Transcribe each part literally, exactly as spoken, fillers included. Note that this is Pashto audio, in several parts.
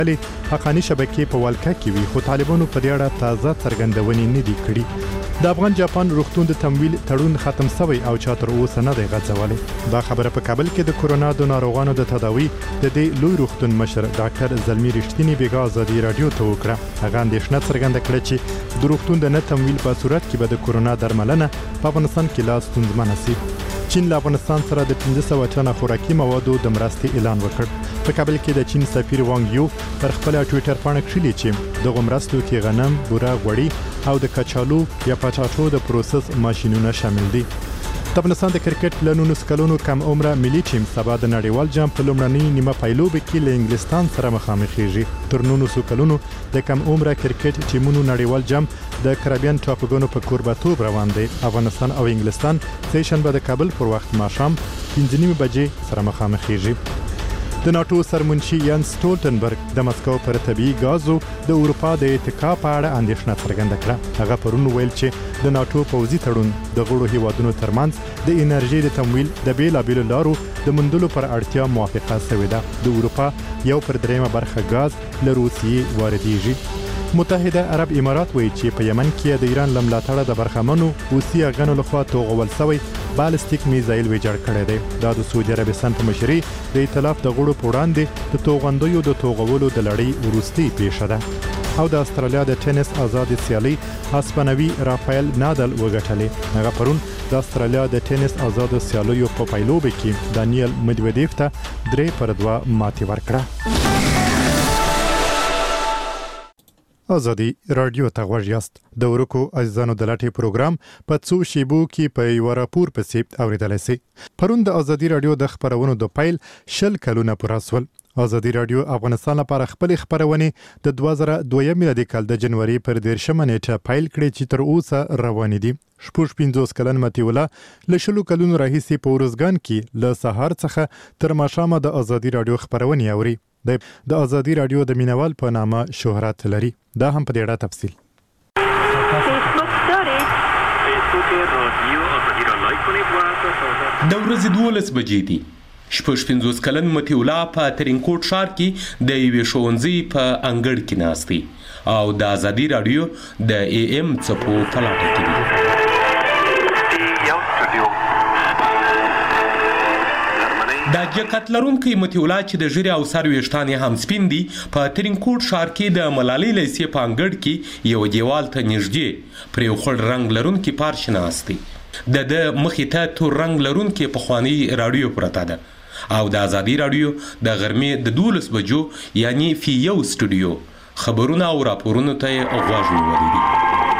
حقانی شبکې په والکه کې وي، خو طالبانو په دې اړه تازه څرګندونې نه دي کړې. د افغان جاپان روغتون د تمویل تړون ختم شوی او چا تر اوسه نه دی غځولی. دا خبره په کابل کې د کورونا د ناروغانو د تداوي د دې لوی روغتون مشر ډاکټر زلمی رښتینی بیګا ازادي رادیو ته وکړه. هغه اندېښنه څرګنده کړه چې د روغتون د نه تمویل په صورت کې به د کورونا درملنه په افغانستان کې لا ستونزمنه شي. چین له افغانستان سره د پنځه سوه ټنه خوراکي موادو د مرستې اعلان وکړ. په کابل کې د چین سفیر وانګ یو پر خپل ټوئیټر باندې کړلي چې د مرستو کې غنم، بوره، غوړي او د کچالو یا پټاټو د پروسس ماشينونه شامل دي. د افغانستان د کرکټ له نولس کلونو کم عمره ملي ټیم سبا د نړیوال جام په لومړنۍ نیمه پایلوبه کې له انګلستان سره مخامخېږي. تر نولس کلونو د کم عمره کرکټ ټیمونو نړیوال جام د کریبیان ټاپوګانو په کوربتوب روان دی. افغانستان او انګلستان سه شنبه د کابل پر وخت ماښام پنځه نیمې بجې سره مخامخېږي. د ناتو سرمنشي یان سټولټنبرګ د مسکو پر طبيعي غازو د اروپا د اتکا په اړه اندېښنه څرګنده کړه. هغه پرون ویل چې د ناتو پوځي تړون د غړو هیوادونو ترمنځ د انرژي د تمویل د بیلابېلو لارو د موندلو پر اړتیا موافقه شوې ده. د اروپا یو پر دریمه برخه غاز له روسیې واردېږي. متحده عرب امارات وایي چې په یمن کې د ایران له ملاتړه د برخمنو حوثي اغنو لخوا توغول شوی بالستیک میزایل ویجاړ کړی دی. دا د سعودي عربستان په مشرۍ د ائتلاف د غړو په وړاندې د توغندیو د توغولو د لړۍ وروستۍ پیښه ده. او د استرالیا د ټینس آزاد سیالي هسپانوي رافایل نادال وګټلې. هغه پرون د استرالیا د ټینس آزاد سیالیو په پایلوبه کې دانیل مدویدیف ته درې پر دوه ماتې ورکړه. ازادي رادیو ته غوږ یاست. د ورکو عزیزانو د لاټي پروګرام په څو شیبو کې په یو راپور پسې اوریدلای شئ. پرون د ازادي رادیو د خبرونو د پیل شل کلونه پوره شول. ازادي رادیو افغانستان لپاره خپل خبرونه د دوه زره دوه میلادي کال د جنوري پر دیرشمه نیټه پیل کړې چې تر اوسه روان دي. شپږ پنځوس کلن متي ولا له شلو کلونو راهیسې په ورځګان کې له سهار څخه تر ماښامه د ازادي رادیو خبرونه اوري. د ازادي رادیو د مینوال په نامه شهرت لري. دا هم په دې اړه تفصیل. د ورځې دولس بجې دي. شپږ پنځوس کلن متي ولا په ترینکوټ ښار کې د یوې ښوونځي په انګړ کې ناست دی او د ازادي رادیو د ای ام څپو په لټه کې دی. دا جکت لرونکی متي ولا چې د ژیرې او سر ویښتان یې هم سپین دي په ترینکوټ ښار کې د ملالۍ لیسې په انګړ کې یو دیوال ته نږدې پر یو خړ رنګ لرونکی پارچ ناست دی. د د مخې ته تور رنګ لرونکی پخواني رادیو پرته ده او د ازادي رادیو د غرمې د دولس بجو یعنی فی یو سټوډیو خبرونه او راپورونو ته یې غوږ نیولی دی.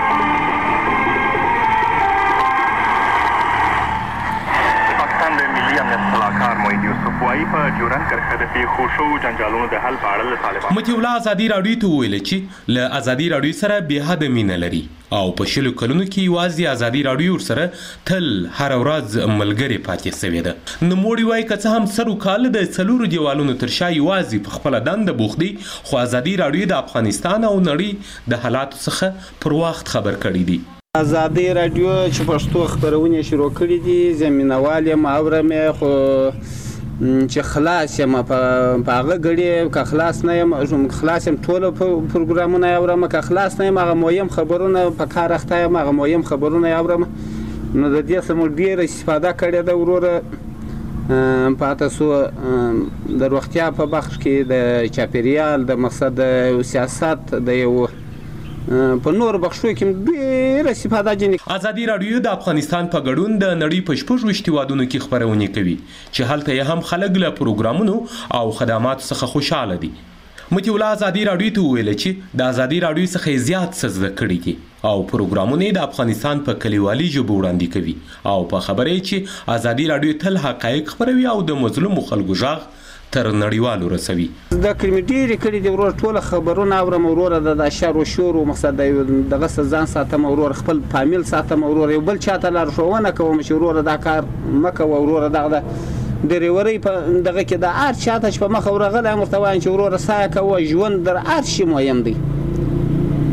متي ولا ازادي رادیو ته ویل چې له ازادي رادیو سره به حد مینه لري او په شلو کلونو کې یوازې ازادي رادیو سره تل هر ورځ ملګری پاتې شوی ده. نوموړي وایي که څه هم سر وکال د څلورو دیوالونو تر شا یوازې په خپله دنده بوخت دی، خو ازادي رادیو د افغانستان او نړۍ د حالاتو څخه پر وخت خبر کړی دی. ازادي رادیو چې پښتو خبرونه شروع کړي دي زمينوال یم اورم خو چې خلاص یم په هغه غړي که خلاص نه یم خلاص یم ټول پروګرامونه اورم که خلاص نه یم هغه مهم خبرونه په کار اخته یم هغه مهم خبرونه اورم. نو د دې سم ډیر استفاده کړې ده وروره پاته سو د روغتیا په بخش کې د چاپیریال د مقصد د سیاست د یو په نور بخشو کې ډېر استفاده جنې. ازادي رادیو د افغانستان په ګډون د نړۍ په شپږ ویشت هیوادونو کې خبرونه کوي چې هلته یې هم خلک له پروګرامونو او خدماتو څخه خوشاله دي. متي ولا ازادي رادیو ته ویل چې د ازادي رادیو څخه زیات څه زده کړي دي او پروګرامونه د افغانستان په کلیوالي ژبه وړاندې کوي او په خبرې چې ازادي رادیو تل حقایق خبروي او د مظلومو خلکو غږ تر نړیوالو رسوي. د کلمې کړي د ورور ټول خبرونه اورم ورور د شر او شور او مقصد دغه ځان ساتم ورور خپل فامیل ساتم ورور یو بل چاته لار شوونه کوم چې ورور دا کار مکه ورور دغه د ریوري په دغه کې د ار چاته چې په مخ ورغله مرتوان چې ورور سایه کوي ژوند در ار شي مهم دی.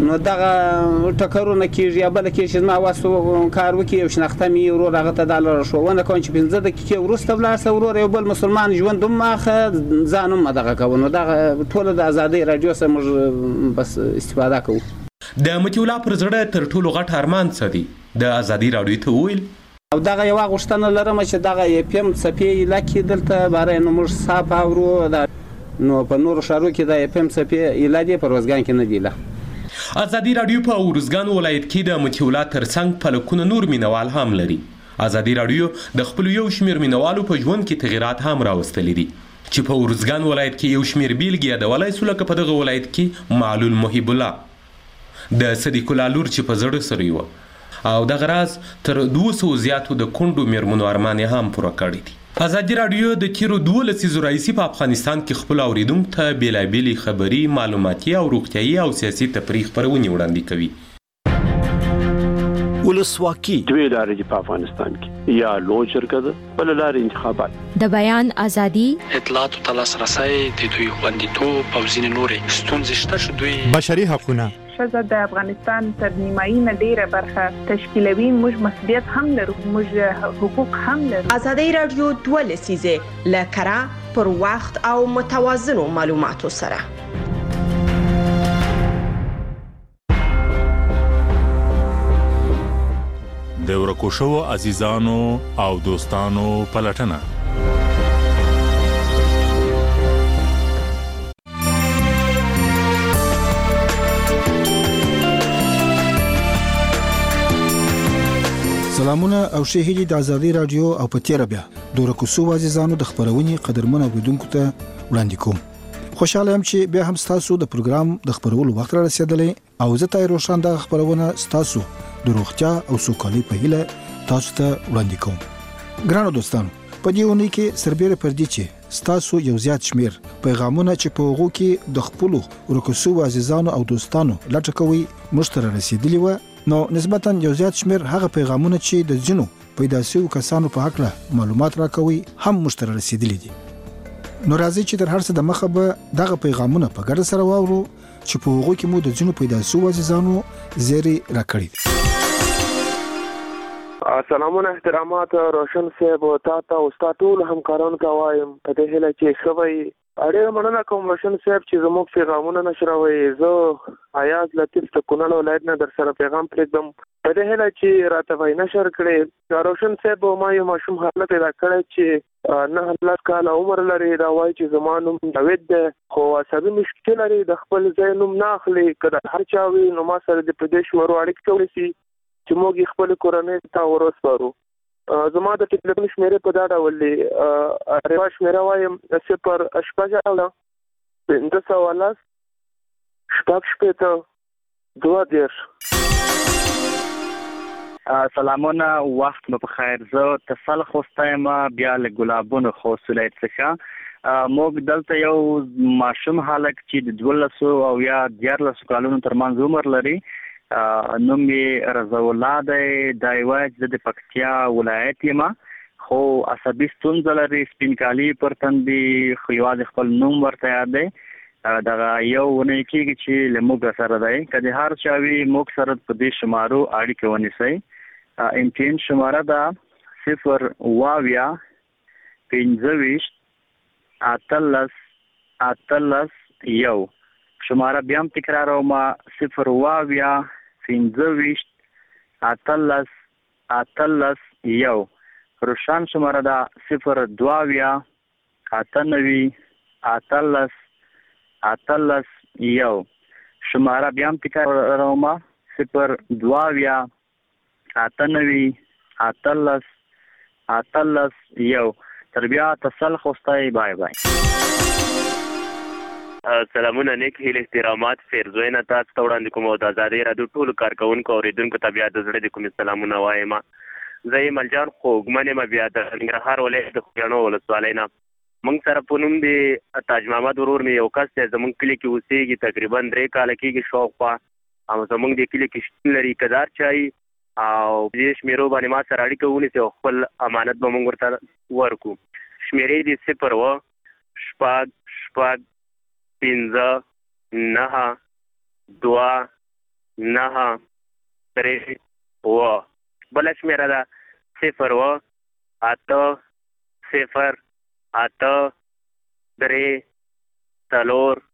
نو دغه ټکرونه کېږي یا بله کېږي چې زما وس کار وکړي یو شناخته مې ورور هغه ته دا لارښوونه کوم چې پنځه دقیقې وروسته ولاړ شه ورور یو بل مسلمان ژوند هم مه اخله ځان هم مه دغه کوه نو دغه ټوله د ازادۍ راډیو څخه موږ بس استفاده کوو. د مطیع الله پر زړه تر ټولو غټ ارمان څه دی؟ د ازادۍ راډیو ته وویل او دغه یوه غوښتنه لرم چې دغه اف ام څپې ایله کې دلته باره نو موږ صاف اورو نو په نورو ښارو کې د اف ام څپې ایله دي په روزګان کې نه دي ایله. ازادي راډیو په ارزګان ولایت کې د مطیع الله ترڅنګ په لکونه نور مینوال هم لري. ازادي راډیو د خپلو یو شمېر مینوالو په ژوند کې تغیرات هم راوستلي دي چې په ارزګان ولایت کې یو شمېر بیلګې یادولی سو لکه په دغه ولایت کې معلول محب الله د صدیق الله لور چې په زړه سره وه او دغه راز تر دوه سوو زیاتو د کونډو میرمنو ارمان یې هم پوره کړی دي. ازادي راډیو د تیرو دوه لسیزو راهیسې په افغانستان کې خپلو اورېدونکو ته بېلابېلې خبري، معلوماتي او روغتیایي او سیاسي تفریح خپرونې وړاندې کوي. ولسواکي دوی لارې دي په افغانستان کې یا لویه جرګه ده بله لارې انتخابات. د بیان ازادي، اطلاعاتو ته لاسرسی، د دوی خوندیتوب او ځینې نورې ستونزې شته چې دوی بشري حقونه ښځه د افغانستان تر نیمایي نه ډیره برخه تشکیلوي. موږ مسؤلیت هم لرو، موږ حقوق هم لرو. ازادي راډیو دوه لسیزه له کره پر وخت او متوازنو معلوماتو سره. د ورکو شوو عزیزانو او دوستانو پلټنه سلامونه او ښه هیلې د ازادي راډیو او په تیره بیا د ورکو شوو عزیزانو د خپرونې قدرمن اوریدونکو ته وړاندې کوم. خوشاله یم چې بیا هم ستاسو د پروګرام د خپرولو وخت را رسیدلی او زه تای روشن دغه خپرونه ستاسو د روغتیا او سوکالۍ په هیله تاسو ته وړاندې کوم. ګرانو دوستانو، په دې اونۍ کې سربېره پر دې چې ستاسو یو زیات شمیر پیغامونه چې په هغو کې د خپلو ورکو شوو عزیزانو او دوستانو لټه کوئ موږ ته رسیدلي وه، نو نسبتاً یو زیات شمیر هغه پیغامونه چې د ځینو پیدا شویو کسانو په هکله معلومات راکوي هم موږ ته رسیدلي دي. نو راځئ چې تر هر څه دمخه به دغه پیغامونه په ګډه سره واورو چې په هغو کې مو د ځینو پیدا شویو عزیزانو زیری راکړي دي. سلامونه احترامات روشن صاحب او تاسو او استاد ټول همکارانو ته وایم په دې هیله چې خوي اړه مننه کوم روشن صاحب چې زموږ پیغامونه نشروي. زه آیاز لطیف ته کونړ ولایت نه در سره پیغام پرېږدم په دې هیله چې راته وای نشر کړي. روشن صاحب ما یو ماشوم حالت پیدا کړی چې نه لس کاله عمر لري، دا وایي چې زما نوم جاوید دی خو عصبي مشکل لري، د خپل ځای نوم نه اخلي. که د هر چا وي نو ما سره د پردیش مرو اړیکې کولی شي چې موږ خپل کورنۍ ته ورسپارو. زما د ټلیفون شمیرې په دا ډول دی، ریوا شمیره وایم صفر شپږ اوله پنځه سوه لس شپږ شپېته دوه دېرش. سلامونه، وخت مو په خیر. زه تفل خوسته یم بیا له ګلابونو خوست ولایت څخه. موږ دلته یو ماشوم هلک چې د دولسو او یا دیارلسو کالونو ترمنځ عمر لري، نوم یې رضا الله دی. دا یوه چې د پکتیا ولایت یم خو عصبي ستونزه لري، سپین کالي پر تن دي خو یوازې خپل نوم ورته یاد دی. دغه یو ونې کېږي چې له موږ سره دی. که د هر چا وي موږ سره په دې شمارو اړیکه ونیسئ. امتحان شماره ده صفر اووه پنځه ویشت اتلس اتلس یو. شماره بیا هم تکراروم، صفر اووه پنځه ویشت اتلس اتلس یو. روشن شماره ده صفر دوه اته نوي اتلس اتلس یو. شماره بیا هم تکراروم، صفر دوه اته نوي اتلس اتلس یو. تر بیا تسل خوستای. بای بای. سلامونه، نیک هیله احترامات فرزوینه تاسو ته وړاندې کوم او د ازادۍ راډیو ټولو کارکوونکو او اوریدونکو ته بیا د زړه د کومې سلامونه وایم. زه یې ملجان خوږمن یم بیا د ننګرهار ولایت د خوږیاڼو ولسوالۍ نه. موږ سره په نوم د تاج محمد ورور مې یو کس دی، زموږ کلي کې اوسېږي، تقریبا درې کاله کېږي شاوخوا، او زموږ د کلي کې شتون لري. که دار چا وي او دې شمېرو باندې ما سره اړیکه ونیسي او خپل امانت به موږ ورته ورکړو. شمېرې دي صفر اووه شپږ شپږ پنځه نهه دوه نه درې اوه بله شمېره ده صفر اوه اته صفر اته درې څلور